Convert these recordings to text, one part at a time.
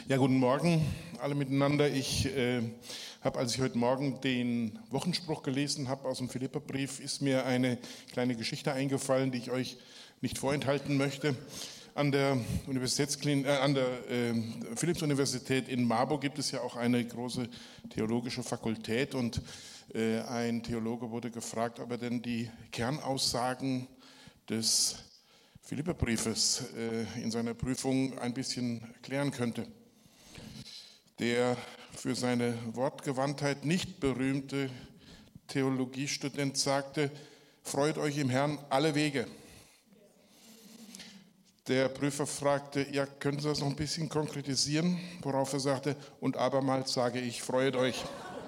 Ja, guten Morgen alle miteinander. Ich habe, als ich heute Morgen den Wochenspruch gelesen habe aus dem Philipperbrief, ist mir eine kleine Geschichte eingefallen, die ich euch nicht vorenthalten möchte. An der Philipps-Universität in Marburg gibt es ja auch eine große theologische Fakultät und ein Theologe wurde gefragt, ob er denn die Kernaussagen des Philipperbriefes in seiner Prüfung ein bisschen klären könnte. Der für seine Wortgewandtheit nicht berühmte Theologiestudent sagte: Freut euch im Herrn alle Wege. Der Prüfer fragte: Ja, können Sie das noch ein bisschen konkretisieren? Worauf er sagte: Und abermals sage ich, freut euch.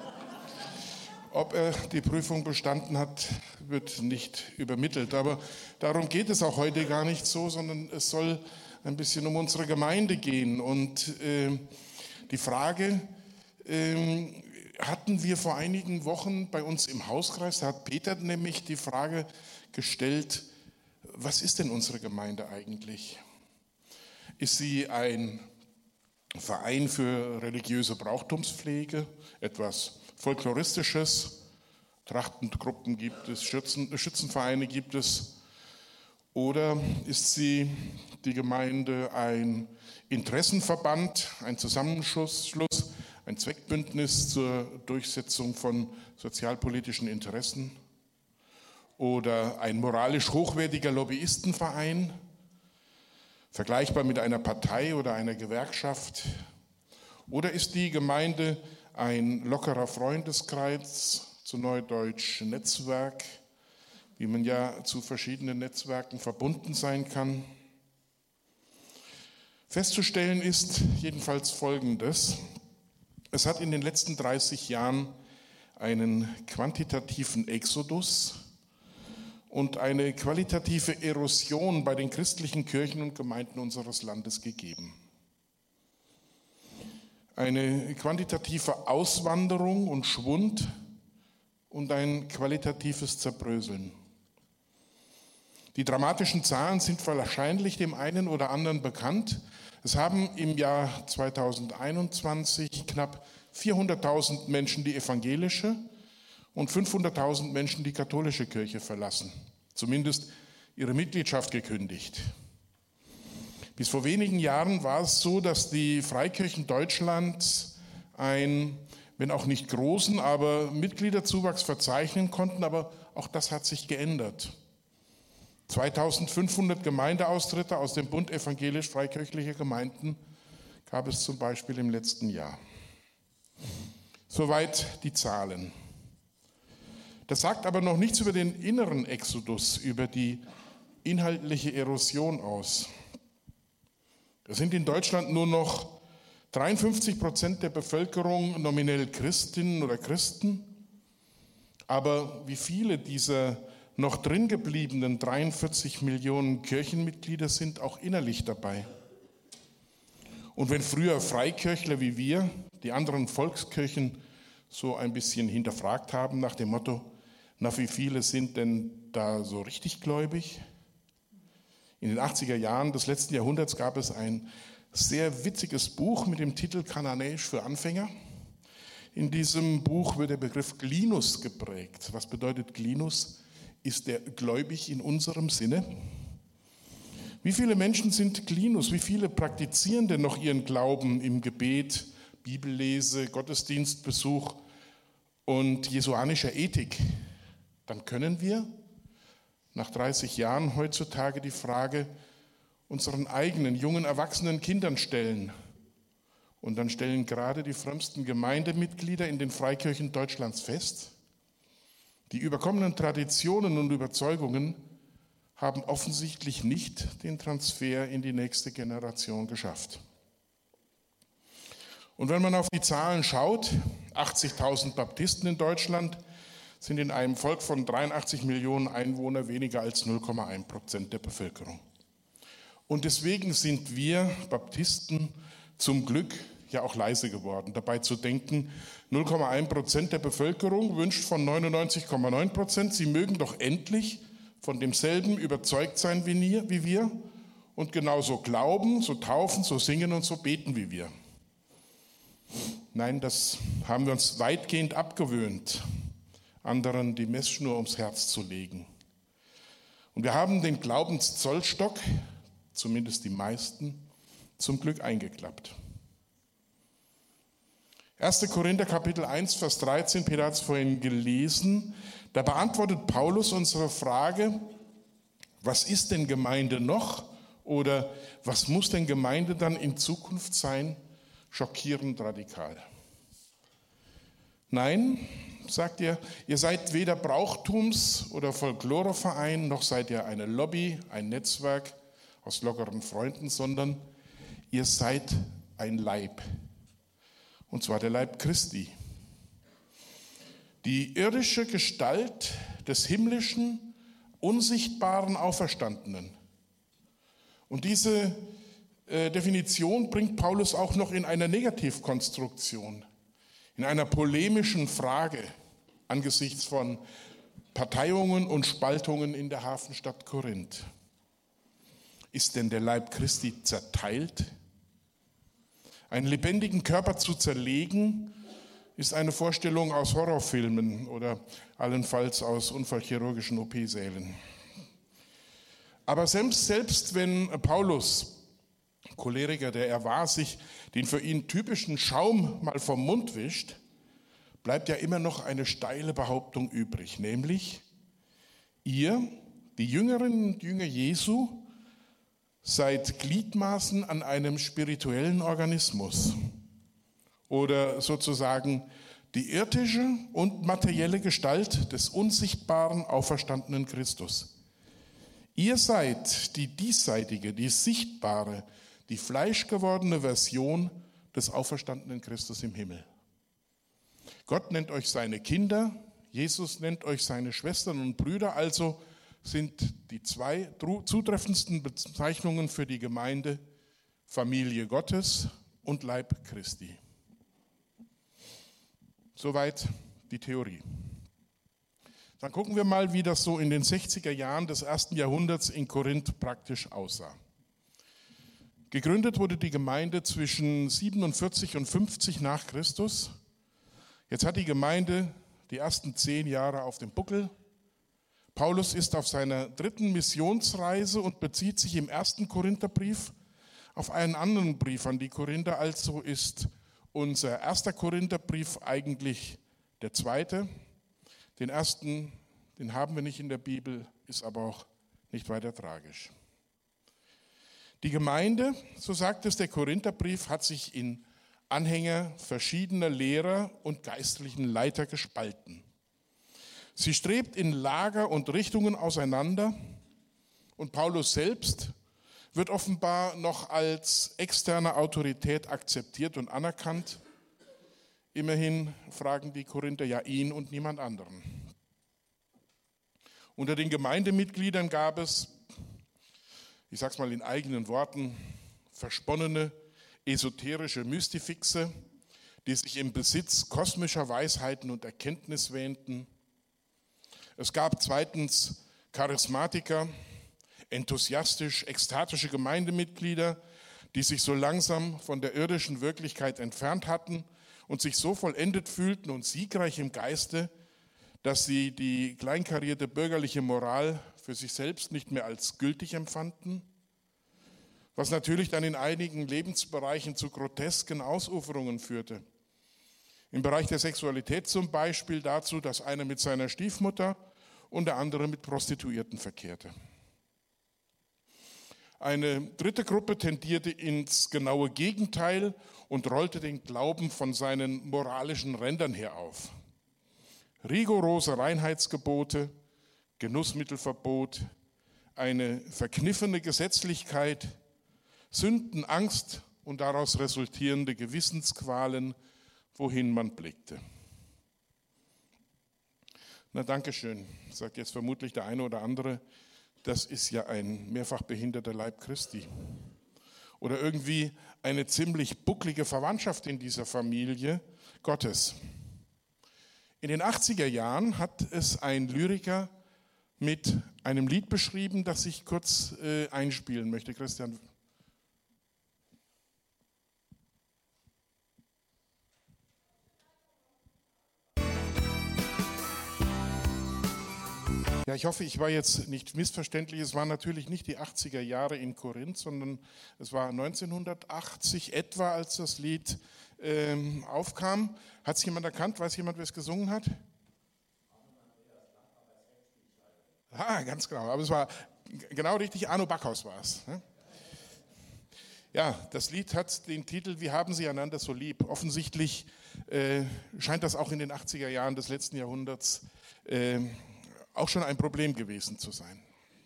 Ob er die Prüfung bestanden hat, wird nicht übermittelt. Aber darum geht es auch heute gar nicht so, sondern es soll ein bisschen um unsere Gemeinde gehen. Und die Frage hatten wir vor einigen Wochen bei uns im Hauskreis. Da hat Peter nämlich die Frage gestellt: Was ist denn unsere Gemeinde eigentlich? Ist sie ein Verein für religiöse Brauchtumspflege, etwas Folkloristisches? Trachtengruppen gibt es, Schützenvereine gibt es. Oder ist sie die Gemeinde ein Interessenverband, ein Zusammenschluss, ein Zweckbündnis zur Durchsetzung von sozialpolitischen Interessen? Oder ein moralisch hochwertiger Lobbyistenverein, vergleichbar mit einer Partei oder einer Gewerkschaft? Oder ist die Gemeinde ein lockerer Freundeskreis, zu Neudeutsch Netzwerk, wie man ja zu verschiedenen Netzwerken verbunden sein kann? Festzustellen ist jedenfalls Folgendes: Es hat in den letzten 30 Jahren einen quantitativen Exodus und eine qualitative Erosion bei den christlichen Kirchen und Gemeinden unseres Landes gegeben. Eine quantitative Auswanderung und Schwund und ein qualitatives Zerbröseln. Die dramatischen Zahlen sind wahrscheinlich dem einen oder anderen bekannt. Es haben im Jahr 2021 knapp 400.000 Menschen die evangelische und 500.000 Menschen die katholische Kirche verlassen, zumindest ihre Mitgliedschaft gekündigt. Bis vor wenigen Jahren war es so, dass die Freikirchen Deutschlands einen, wenn auch nicht großen, aber Mitgliederzuwachs verzeichnen konnten, aber auch das hat sich geändert. 2500 Gemeindeaustritte aus dem Bund evangelisch-freikirchlicher Gemeinden gab es zum Beispiel im letzten Jahr. Soweit die Zahlen. Das sagt aber noch nichts über den inneren Exodus, über die inhaltliche Erosion aus. Es sind in Deutschland nur noch 53% der Bevölkerung nominell Christinnen oder Christen. Aber wie viele dieser noch drin gebliebenen 43 Millionen Kirchenmitglieder sind auch innerlich dabei? Und wenn früher Freikirchler wie wir die anderen Volkskirchen so ein bisschen hinterfragt haben nach dem Motto: Na, wie viele sind denn da so richtig gläubig? In den 80er Jahren des letzten Jahrhunderts gab es ein sehr witziges Buch mit dem Titel Kananäisch für Anfänger. In diesem Buch wird der Begriff Glinus geprägt. Was bedeutet Glinus? Ist der gläubig in unserem Sinne? Wie viele Menschen sind Glinus? Wie viele praktizieren denn noch ihren Glauben im Gebet, Bibellese, Gottesdienstbesuch und jesuanischer Ethik? Dann können wir nach 30 Jahren heutzutage die Frage unseren eigenen jungen, erwachsenen Kindern stellen. Und dann stellen gerade die frömmsten Gemeindemitglieder in den Freikirchen Deutschlands fest: Die überkommenen Traditionen und Überzeugungen haben offensichtlich nicht den Transfer in die nächste Generation geschafft. Und wenn man auf die Zahlen schaut, 80.000 Baptisten in Deutschland sind in einem Volk von 83 Millionen Einwohnern weniger als 0,1% der Bevölkerung. Und deswegen sind wir Baptisten zum Glück ja auch leise geworden, dabei zu denken, 0,1% der Bevölkerung wünscht von 99,9%, sie mögen doch endlich von demselben überzeugt sein wie wir und genauso glauben, so taufen, so singen und so beten wie wir. Nein, das haben wir uns weitgehend abgewöhnt, anderen die Messschnur ums Herz zu legen. Und wir haben den Glaubenszollstock, zumindest die meisten, zum Glück eingeklappt. 1. Korinther Kapitel 1, Vers 13, Peter hat es vorhin gelesen, da beantwortet Paulus unsere Frage, was ist denn Gemeinde noch oder was muss denn Gemeinde dann in Zukunft sein? Schockierend radikal. Nein, sagt er, ihr seid weder Brauchtums- oder Folkloreverein, noch seid ihr eine Lobby, ein Netzwerk aus lockeren Freunden, sondern ihr seid ein Leib. Und zwar der Leib Christi. Die irdische Gestalt des himmlischen, unsichtbaren Auferstandenen. Und diese Definition bringt Paulus auch noch in einer Negativkonstruktion, in einer polemischen Frage angesichts von Parteiungen und Spaltungen in der Hafenstadt Korinth. Ist denn der Leib Christi zerteilt? Einen lebendigen Körper zu zerlegen, ist eine Vorstellung aus Horrorfilmen oder allenfalls aus unfallchirurgischen OP-Sälen. Aber selbst wenn Paulus, Choleriker, der er war, sich den für ihn typischen Schaum mal vom Mund wischt, bleibt ja immer noch eine steile Behauptung übrig, nämlich ihr, die Jüngerinnen und Jünger Jesu, seid Gliedmaßen an einem spirituellen Organismus oder sozusagen die irdische und materielle Gestalt des unsichtbaren, auferstandenen Christus. Ihr seid die diesseitige, die sichtbare, die fleischgewordene Version des auferstandenen Christus im Himmel. Gott nennt euch seine Kinder, Jesus nennt euch seine Schwestern und Brüder, also sind die zwei zutreffendsten Bezeichnungen für die Gemeinde Familie Gottes und Leib Christi. Soweit die Theorie. Dann gucken wir mal, wie das so in den 60er Jahren des 1. Jahrhunderts in Korinth praktisch aussah. Gegründet wurde die Gemeinde zwischen 47 und 50 nach Christus. Jetzt hat die Gemeinde die ersten 10 Jahre auf dem Buckel. Paulus ist auf seiner 3. Missionsreise und bezieht sich im 1. Korintherbrief auf einen anderen Brief an die Korinther. Also ist unser 1. Korintherbrief eigentlich der 2. Den 1., den haben wir nicht in der Bibel, ist aber auch nicht weiter tragisch. Die Gemeinde, so sagt es der Korintherbrief, hat sich in Anhänger verschiedener Lehrer und geistlichen Leiter gespalten. Sie strebt in Lager und Richtungen auseinander und Paulus selbst wird offenbar noch als externe Autorität akzeptiert und anerkannt. Immerhin fragen die Korinther ja ihn und niemand anderen. Unter den Gemeindemitgliedern gab es, ich sage es mal in eigenen Worten, versponnene, esoterische Mystifixe, die sich im Besitz kosmischer Weisheiten und Erkenntnis wähnten. Es gab zweitens Charismatiker, enthusiastisch, ekstatische Gemeindemitglieder, die sich so langsam von der irdischen Wirklichkeit entfernt hatten und sich so vollendet fühlten und siegreich im Geiste, dass sie die kleinkarierte bürgerliche Moral für sich selbst nicht mehr als gültig empfanden, was natürlich dann in einigen Lebensbereichen zu grotesken Ausuferungen führte. Im Bereich der Sexualität zum Beispiel dazu, dass einer mit seiner Stiefmutter und der andere mit Prostituierten verkehrte. Eine dritte Gruppe tendierte ins genaue Gegenteil und rollte den Glauben von seinen moralischen Rändern her auf. Rigorose Reinheitsgebote, Genussmittelverbot, eine verkniffene Gesetzlichkeit, Sündenangst und daraus resultierende Gewissensqualen, wohin man blickte. Na, danke schön, sagt jetzt vermutlich der eine oder andere, das ist ja ein mehrfach behinderter Leib Christi. Oder irgendwie eine ziemlich bucklige Verwandtschaft in dieser Familie Gottes. In den 80er Jahren hat es ein Lyriker mit einem Lied beschrieben, das ich kurz einspielen möchte. Christian. Ja, ich hoffe, ich war jetzt nicht missverständlich. Es waren natürlich nicht die 80er Jahre in Korinth, sondern es war 1980 etwa, als das Lied aufkam. Hat es jemand erkannt? Weiß jemand, wer es gesungen hat? Ah, ganz genau. Aber es war genau richtig. Arno Backhaus war es. Ne? Ja, das Lied hat den Titel "Wie haben Sie einander so lieb?" Offensichtlich scheint das auch in den 80er Jahren des letzten Jahrhunderts auch schon ein Problem gewesen zu sein.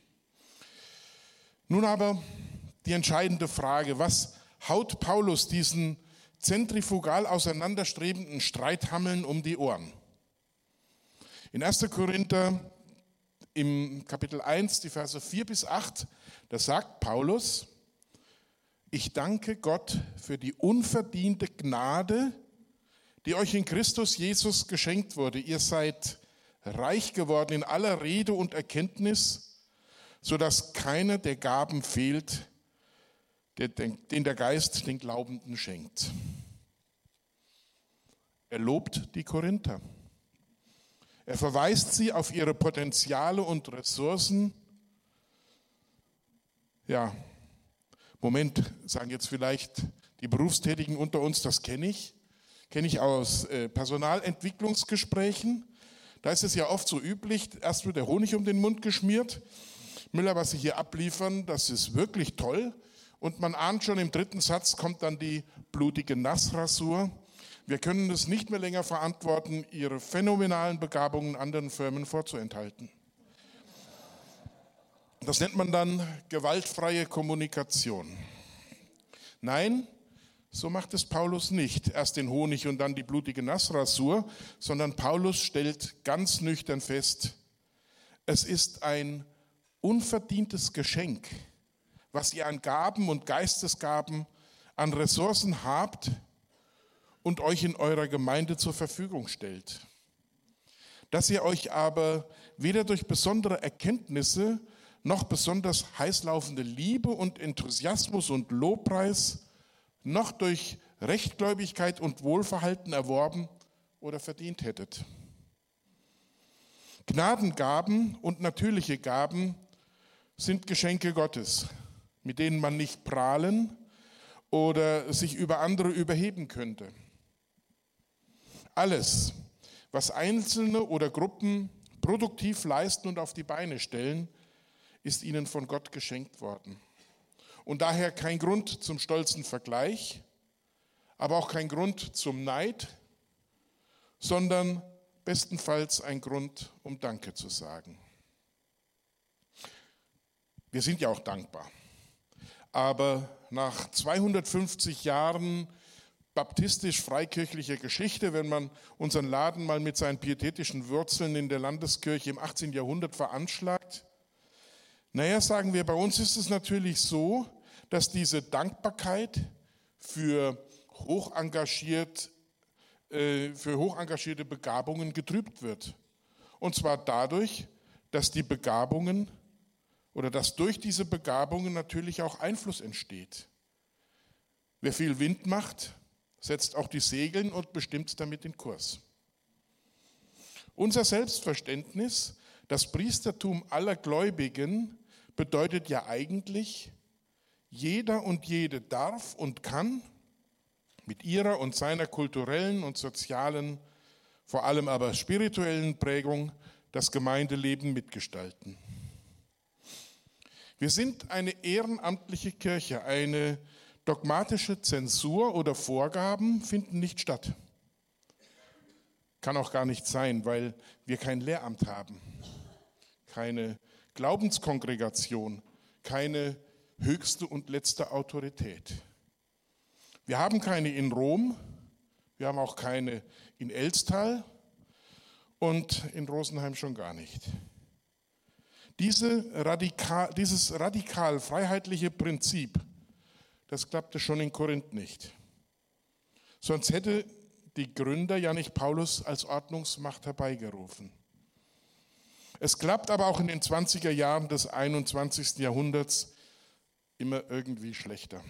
Nun aber die entscheidende Frage: Was haut Paulus diesen zentrifugal auseinanderstrebenden Streithammeln um die Ohren? In 1. Korinther im Kapitel 1, die Verse 4 bis 8, da sagt Paulus: Ich danke Gott für die unverdiente Gnade, die euch in Christus Jesus geschenkt wurde. Ihr seid reich geworden in aller Rede und Erkenntnis, sodass keiner der Gaben fehlt, den der Geist den Glaubenden schenkt. Er lobt die Korinther. Er verweist sie auf ihre Potenziale und Ressourcen. Ja, Moment, sagen jetzt vielleicht die Berufstätigen unter uns, das kenne ich. Kenne ich aus Personalentwicklungsgesprächen. Da ist es ja oft so üblich, erst wird der Honig um den Mund geschmiert. Müller, was Sie hier abliefern, das ist wirklich toll. Und man ahnt schon, im dritten Satz kommt dann die blutige Nassrasur. Wir können es nicht mehr länger verantworten, Ihre phänomenalen Begabungen anderen Firmen vorzuenthalten. Das nennt man dann gewaltfreie Kommunikation. Nein, so macht es Paulus nicht. Erst den Honig und dann die blutige Nassrasur, sondern Paulus stellt ganz nüchtern fest: Es ist ein unverdientes Geschenk, was ihr an Gaben und Geistesgaben, an Ressourcen habt und euch in eurer Gemeinde zur Verfügung stellt. Dass ihr euch aber weder durch besondere Erkenntnisse noch besonders heißlaufende Liebe und Enthusiasmus und Lobpreis noch durch Rechtgläubigkeit und Wohlverhalten erworben oder verdient hättet. Gnadengaben und natürliche Gaben sind Geschenke Gottes, mit denen man nicht prahlen oder sich über andere überheben könnte. Alles, was Einzelne oder Gruppen produktiv leisten und auf die Beine stellen, ist ihnen von Gott geschenkt worden. Und daher kein Grund zum stolzen Vergleich, aber auch kein Grund zum Neid, sondern bestenfalls ein Grund, um Danke zu sagen. Wir sind ja auch dankbar. Aber nach 250 Jahren baptistisch-freikirchlicher Geschichte, wenn man unseren Laden mal mit seinen pietätischen Wurzeln in der Landeskirche im 18. Jahrhundert veranschlagt, sagen wir, bei uns ist es natürlich so, dass diese Dankbarkeit für hochengagierte Begabungen getrübt wird. Und zwar dadurch, dass die Begabungen oder dass durch diese Begabungen natürlich auch Einfluss entsteht. Wer viel Wind macht, setzt auch die Segeln und bestimmt damit den Kurs. Unser Selbstverständnis, das Priestertum aller Gläubigen, bedeutet ja eigentlich, jeder und jede darf und kann mit ihrer und seiner kulturellen und sozialen, vor allem aber spirituellen Prägung das Gemeindeleben mitgestalten. Wir sind eine ehrenamtliche Kirche, eine dogmatische Zensur oder Vorgaben finden nicht statt. Kann auch gar nicht sein, weil wir kein Lehramt haben, keine Glaubenskongregation, keine höchste und letzte Autorität. Wir haben keine in Rom, wir haben auch keine in Elstal und in Rosenheim schon gar nicht. Dieses radikal freiheitliche Prinzip, das klappte schon in Korinth nicht. Sonst hätte die Gründer ja nicht Paulus als Ordnungsmacht herbeigerufen. Es klappt aber auch in den 20er Jahren des 21. Jahrhunderts immer irgendwie schlechter.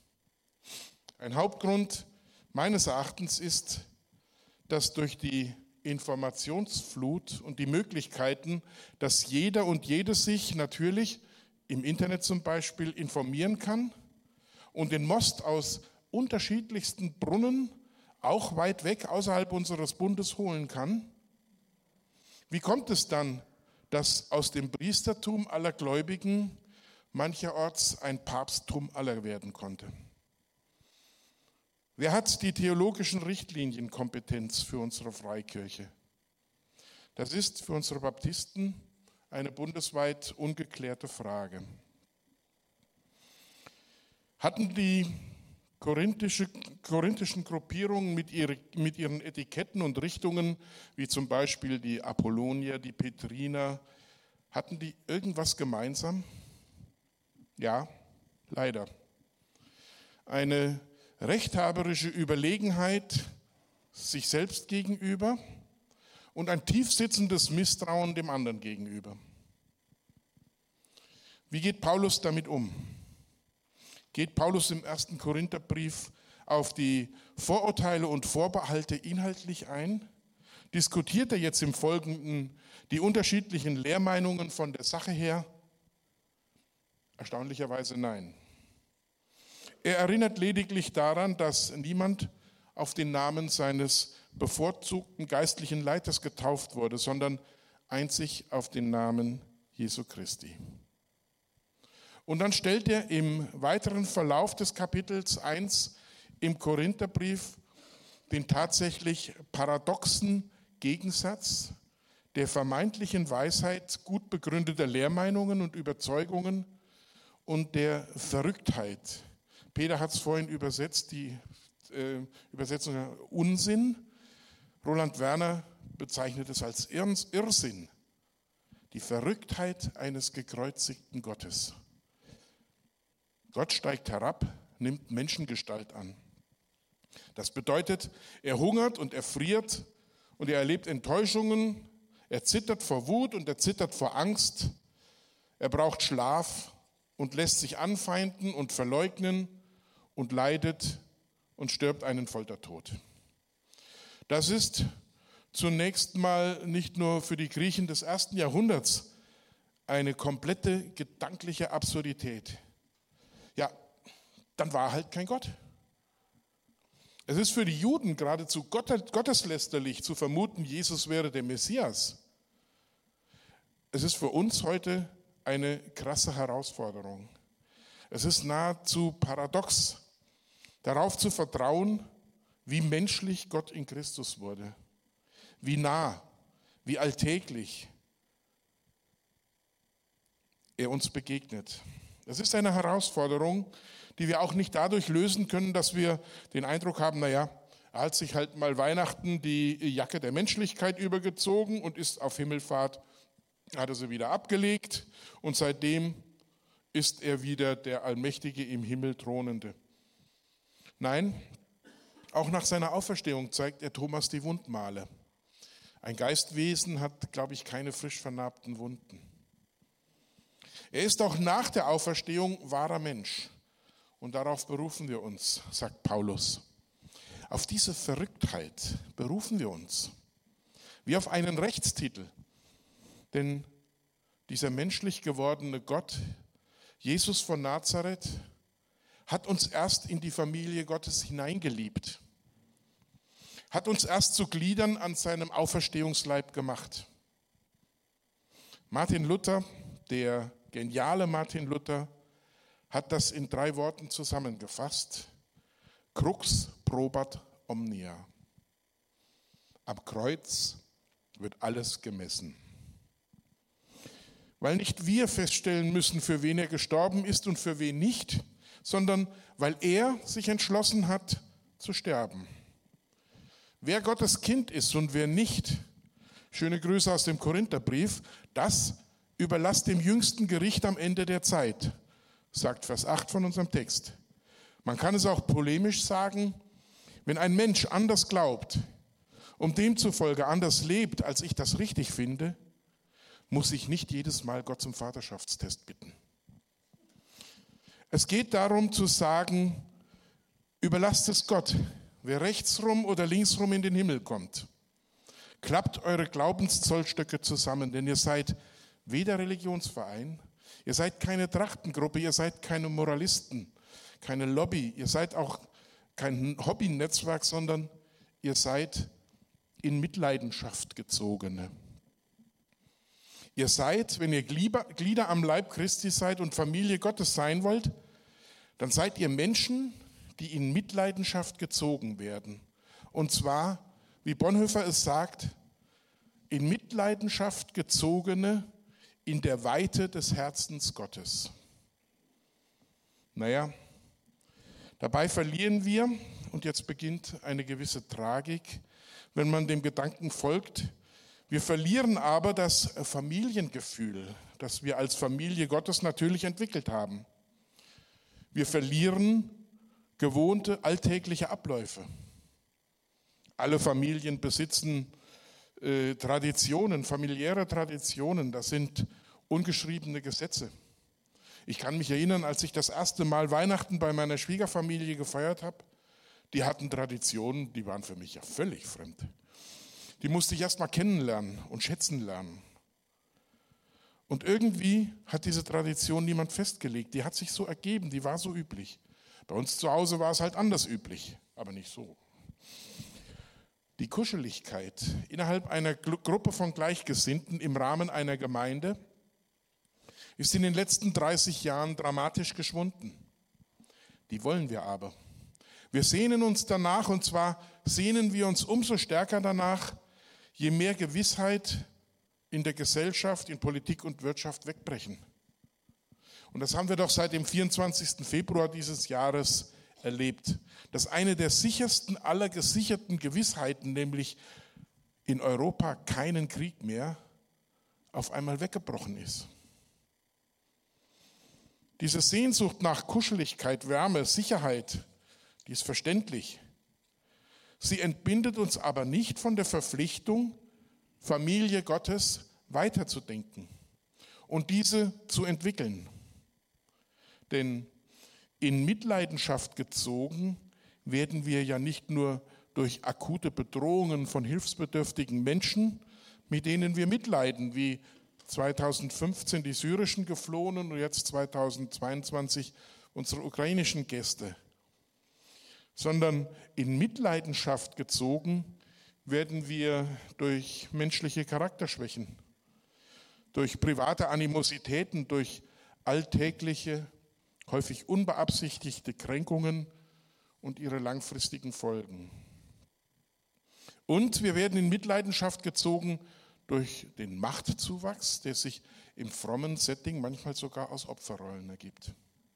Ein Hauptgrund meines Erachtens ist, dass durch die Informationsflut und die Möglichkeiten, dass jeder und jede sich natürlich im Internet zum Beispiel informieren kann und den Most aus unterschiedlichsten Brunnen, auch weit weg außerhalb unseres Bundes, holen kann? Wie kommt es dann, dass aus dem Priestertum aller Gläubigen mancherorts ein Papsttum aller werden konnte? Wer hat die theologischen Richtlinienkompetenz für unsere Freikirche? Das ist für unsere Baptisten eine bundesweit ungeklärte Frage. Hatten die korinthischen Gruppierungen mit ihren Etiketten und Richtungen, wie zum Beispiel die Apollonier, die Petriner, hatten die irgendwas gemeinsam? Ja, leider. Eine rechthaberische Überlegenheit sich selbst gegenüber und ein tiefsitzendes Misstrauen dem anderen gegenüber. Wie geht Paulus damit um? Geht Paulus im 1. Korintherbrief auf die Vorurteile und Vorbehalte inhaltlich ein? Diskutiert er jetzt im Folgenden die unterschiedlichen Lehrmeinungen von der Sache her? Erstaunlicherweise nein. Er erinnert lediglich daran, dass niemand auf den Namen seines bevorzugten geistlichen Leiters getauft wurde, sondern einzig auf den Namen Jesu Christi. Und dann stellt er im weiteren Verlauf des Kapitels 1 im Korintherbrief den tatsächlich paradoxen Gegensatz der vermeintlichen Weisheit gut begründeter Lehrmeinungen und Überzeugungen und der Verrücktheit. Peter hat es vorhin übersetzt, die Übersetzung Unsinn. Roland Werner bezeichnet es als Irrsinn. Die Verrücktheit eines gekreuzigten Gottes. Gott steigt herab, nimmt Menschengestalt an. Das bedeutet, er hungert und er friert und er erlebt Enttäuschungen, er zittert vor Wut und er zittert vor Angst, er braucht Schlaf und lässt sich anfeinden und verleugnen und leidet und stirbt einen Foltertod. Das ist zunächst mal nicht nur für die Griechen des 1. Jahrhunderts eine komplette gedankliche Absurdität. Ja, dann war halt kein Gott. Es ist für die Juden geradezu gotteslästerlich zu vermuten, Jesus wäre der Messias. Es ist für uns heute eine krasse Herausforderung. Es ist nahezu paradox, darauf zu vertrauen, wie menschlich Gott in Christus wurde, wie nah, wie alltäglich er uns begegnet. Es ist eine Herausforderung, die wir auch nicht dadurch lösen können, dass wir den Eindruck haben, naja, er hat sich halt mal Weihnachten die Jacke der Menschlichkeit übergezogen und ist auf Himmelfahrt, hat er sie wieder abgelegt und seitdem ist er wieder der Allmächtige im Himmel Thronende. Nein, auch nach seiner Auferstehung zeigt er Thomas die Wundmale. Ein Geistwesen hat, glaube ich, keine frisch vernarbten Wunden. Er ist auch nach der Auferstehung wahrer Mensch. Und darauf berufen wir uns, sagt Paulus. Auf diese Verrücktheit berufen wir uns. Wie auf einen Rechtstitel. Denn dieser menschlich gewordene Gott, Jesus von Nazareth, hat uns erst in die Familie Gottes hineingeliebt, hat uns erst zu Gliedern an seinem Auferstehungsleib gemacht. Martin Luther, der geniale Martin Luther, hat das in 3 Worten zusammengefasst. Crux probat omnia. Am Kreuz wird alles gemessen. Weil nicht wir feststellen müssen, für wen er gestorben ist und für wen nicht, sondern weil er sich entschlossen hat, zu sterben. Wer Gottes Kind ist und wer nicht, schöne Grüße aus dem Korintherbrief, das überlasst dem jüngsten Gericht am Ende der Zeit, sagt Vers 8 von unserem Text. Man kann es auch polemisch sagen, wenn ein Mensch anders glaubt und demzufolge anders lebt, als ich das richtig finde, muss ich nicht jedes Mal Gott zum Vaterschaftstest bitten. Es geht darum zu sagen, überlasst es Gott, wer rechtsrum oder linksrum in den Himmel kommt. Klappt eure Glaubenszollstöcke zusammen, denn ihr seid weder Religionsverein, ihr seid keine Trachtengruppe, ihr seid keine Moralisten, keine Lobby, ihr seid auch kein Hobbynetzwerk, sondern ihr seid in Mitleidenschaft gezogene. Ihr seid, wenn ihr Glieder am Leib Christi seid und Familie Gottes sein wollt, dann seid ihr Menschen, die in Mitleidenschaft gezogen werden. Und zwar, wie Bonhoeffer es sagt, in Mitleidenschaft gezogene in der Weite des Herzens Gottes. Naja, dabei verlieren wir, und jetzt beginnt eine gewisse Tragik, wenn man dem Gedanken folgt, wir verlieren aber das Familiengefühl, das wir als Familie Gottes natürlich entwickelt haben. Wir verlieren gewohnte alltägliche Abläufe. Alle Familien besitzen Traditionen, familiäre Traditionen, das sind ungeschriebene Gesetze. Ich kann mich erinnern, als ich das erste Mal Weihnachten bei meiner Schwiegerfamilie gefeiert habe, die hatten Traditionen, die waren für mich ja völlig fremd. Die musste ich erst mal kennenlernen und schätzen lernen. Und irgendwie hat diese Tradition niemand festgelegt, die hat sich so ergeben, die war so üblich. Bei uns zu Hause war es halt anders üblich, aber nicht so. Die Kuscheligkeit innerhalb einer Gruppe von Gleichgesinnten im Rahmen einer Gemeinde ist in den letzten 30 Jahren dramatisch geschwunden. Die wollen wir aber. Wir sehnen uns danach, und zwar sehnen wir uns umso stärker danach, je mehr Gewissheit in der Gesellschaft, in Politik und Wirtschaft wegbrechen. Und das haben wir doch seit dem 24. Februar dieses Jahres erlebt, dass eine der sichersten aller gesicherten Gewissheiten, nämlich in Europa keinen Krieg mehr, auf einmal weggebrochen ist. Diese Sehnsucht nach Kuscheligkeit, Wärme, Sicherheit, die ist verständlich. Sie entbindet uns aber nicht von der Verpflichtung, Familie Gottes weiterzudenken und diese zu entwickeln. Denn in Mitleidenschaft gezogen werden wir ja nicht nur durch akute Bedrohungen von hilfsbedürftigen Menschen, mit denen wir mitleiden, wie 2015 die syrischen Geflohenen und jetzt 2022 unsere ukrainischen Gäste, sondern in Mitleidenschaft gezogen werden wir durch menschliche Charakterschwächen, durch private Animositäten, durch alltägliche, häufig unbeabsichtigte Kränkungen und ihre langfristigen Folgen. Und wir werden in Mitleidenschaft gezogen durch den Machtzuwachs, der sich im frommen Setting manchmal sogar aus Opferrollen ergibt.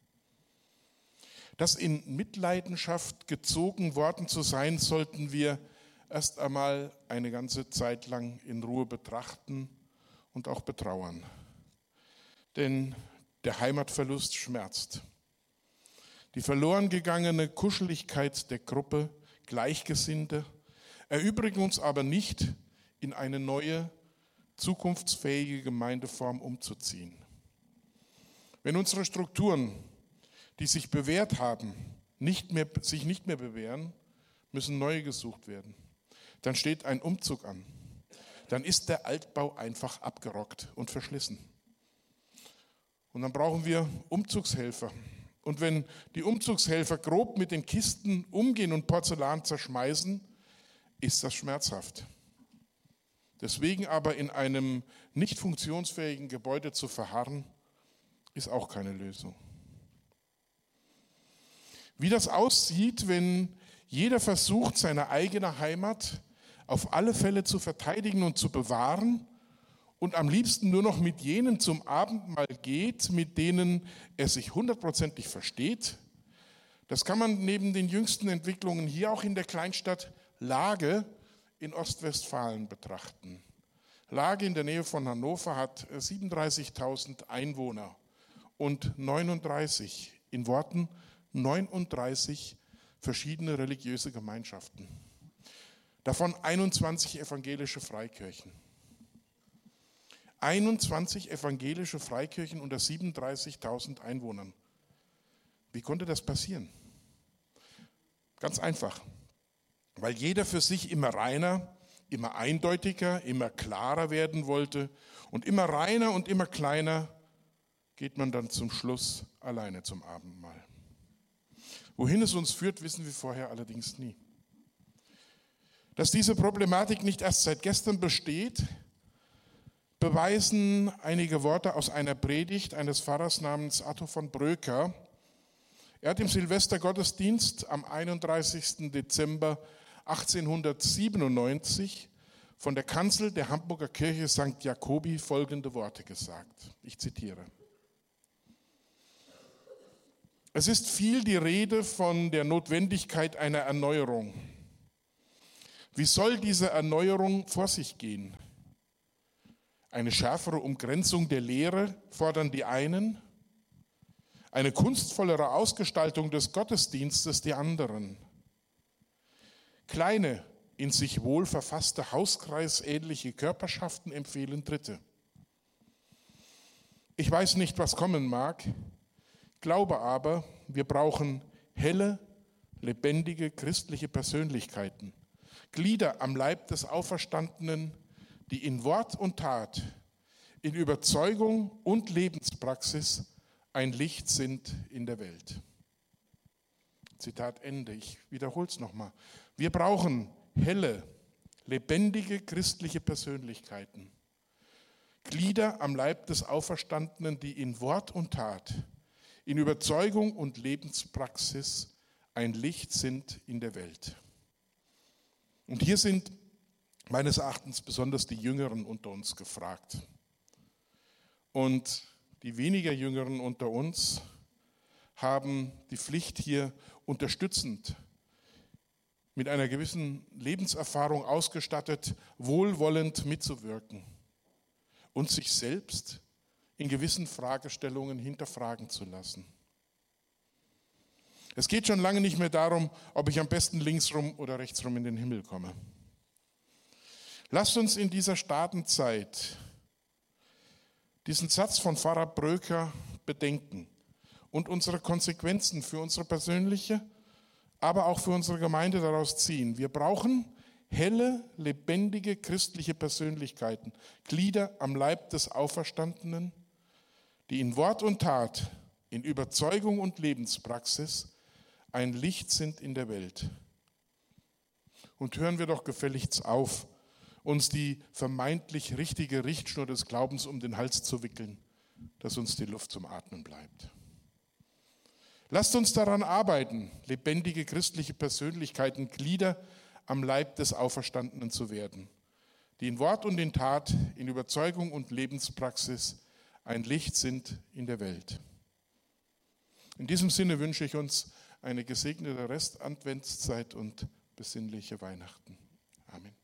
Das in Mitleidenschaft gezogen worden zu sein, sollten wir erst einmal eine ganze Zeit lang in Ruhe betrachten und auch betrauern. Denn der Heimatverlust schmerzt. Die verloren gegangene Kuscheligkeit der Gruppe, Gleichgesinnte, erübrigen uns aber nicht, in eine neue, zukunftsfähige Gemeindeform umzuziehen. Wenn unsere Strukturen, die sich bewährt haben, sich nicht mehr bewähren, müssen neue gesucht werden. Dann steht ein Umzug an. Dann ist der Altbau einfach abgerockt und verschlissen. Und dann brauchen wir Umzugshelfer. Und wenn die Umzugshelfer grob mit den Kisten umgehen und Porzellan zerschmeißen, ist das schmerzhaft. Deswegen aber in einem nicht funktionsfähigen Gebäude zu verharren, ist auch keine Lösung. Wie das aussieht, wenn jeder versucht, seine eigene Heimat auf alle Fälle zu verteidigen und zu bewahren und am liebsten nur noch mit jenen zum Abendmahl geht, mit denen er sich hundertprozentig versteht, das kann man neben den jüngsten Entwicklungen hier auch in der Kleinstadt Lage in Ostwestfalen betrachten. Lage in der Nähe von Hannover hat 37.000 Einwohner und 39 verschiedene religiöse Gemeinschaften. Davon 21 evangelische Freikirchen. 21 evangelische Freikirchen unter 37.000 Einwohnern. Wie konnte das passieren? Ganz einfach, weil jeder für sich immer reiner immer eindeutiger, immer klarer werden wollte und immer reiner und immer kleiner, geht man dann zum Schluss alleine zum Abendmahl. Wohin es uns führt, wissen wir vorher allerdings nie. Dass diese Problematik nicht erst seit gestern besteht, beweisen einige Worte aus einer Predigt eines Pfarrers namens Atto von Bröker. Er hat im Silvestergottesdienst am 31. Dezember 1897 von der Kanzel der Hamburger Kirche St. Jakobi folgende Worte gesagt. Ich zitiere. Es ist viel die Rede von der Notwendigkeit einer Erneuerung. Wie soll diese Erneuerung vor sich gehen? Eine schärfere Umgrenzung der Lehre fordern die einen, eine kunstvollere Ausgestaltung des Gottesdienstes die anderen. Kleine, in sich wohl verfasste hauskreisähnliche Körperschaften empfehlen Dritte. Ich weiß nicht, was kommen mag, glaube aber, wir brauchen helle, lebendige christliche Persönlichkeiten, Glieder am Leib des Auferstandenen, die in Wort und Tat, in Überzeugung und Lebenspraxis ein Licht sind in der Welt. Zitat Ende. Ich wiederhole es nochmal. Wir brauchen helle, lebendige christliche Persönlichkeiten, Glieder am Leib des Auferstandenen, die in Wort und Tat, in Überzeugung und Lebenspraxis ein Licht sind in der Welt. Und hier sind meines Erachtens besonders die Jüngeren unter uns gefragt. Und die weniger Jüngeren unter uns haben die Pflicht, hier unterstützend, mit einer gewissen Lebenserfahrung ausgestattet, wohlwollend mitzuwirken und sich selbst in gewissen Fragestellungen hinterfragen zu lassen. Es geht schon lange nicht mehr darum, ob ich am besten linksrum oder rechtsrum in den Himmel komme. Lasst uns in dieser Stadenzeit diesen Satz von Pfarrer Bröker bedenken und unsere Konsequenzen für unsere persönliche, aber auch für unsere Gemeinde daraus ziehen. Wir brauchen helle, lebendige christliche Persönlichkeiten, Glieder am Leib des Auferstandenen, die in Wort und Tat, in Überzeugung und Lebenspraxis ein Licht sind in der Welt. Und hören wir doch gefälligst auf, uns die vermeintlich richtige Richtschnur des Glaubens um den Hals zu wickeln, dass uns die Luft zum Atmen bleibt. Lasst uns daran arbeiten, lebendige christliche Persönlichkeiten, Glieder am Leib des Auferstandenen zu werden, die in Wort und in Tat, in Überzeugung und Lebenspraxis ein Licht sind in der Welt. In diesem Sinne wünsche ich uns eine gesegnete Restadventszeit und besinnliche Weihnachten. Amen.